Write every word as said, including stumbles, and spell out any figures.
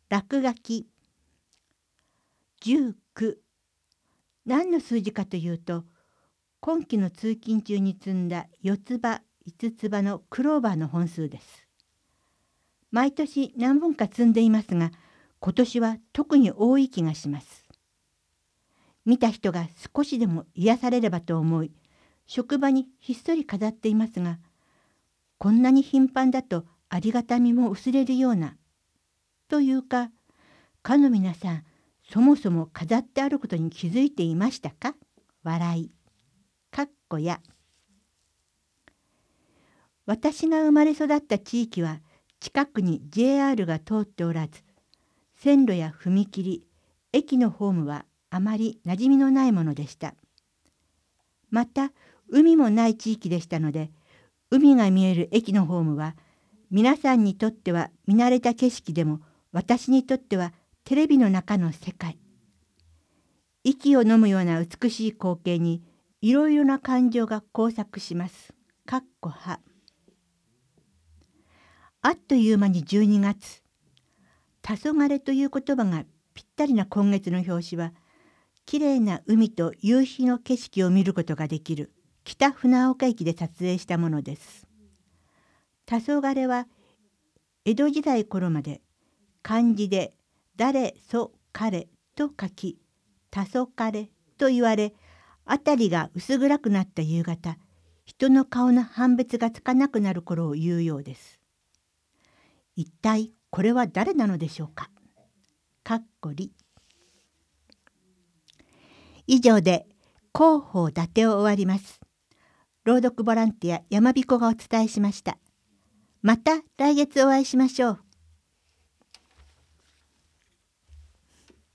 落書き。じゅうきゅう。何の数字かというと、今期の通勤中に積んだ四つ葉、五つ葉のクローバーの本数です。毎年何本か積んでいますが、今年は特に多い気がします。見た人が少しでも癒されればと思い、職場にひっそり飾っていますが、こんなに頻繁だとありがたみも薄れるような。というか、かの皆さん、そもそも飾ってあることに気づいていましたか？笑い。かっこや。私が生まれ育った地域は近くに ジェイアール が通っておらず、線路や踏切、駅のホームはあまり馴染みのないものでした。また、海もない地域でしたので、海が見える駅のホームは、皆さんにとっては見慣れた景色でも、私にとってはテレビの中の世界。息を飲むような美しい光景に、いろいろな感情が交錯します。かっこは。あっという間にじゅうにがつ。黄昏という言葉がぴったりな今月の表紙は、きれいな海と夕日の景色を見ることができる北船岡駅で撮影したものです。黄昏は江戸時代頃まで漢字で誰そ彼と書き、黄昏と言われ、辺りが薄暗くなった夕方、人の顔の判別がつかなくなる頃を言うようです。一体これは誰なのでしょうか。かっこり。以上で広報伊達を終わります。朗読ボランティア山彦がお伝えしました。また来月お会いしましょう。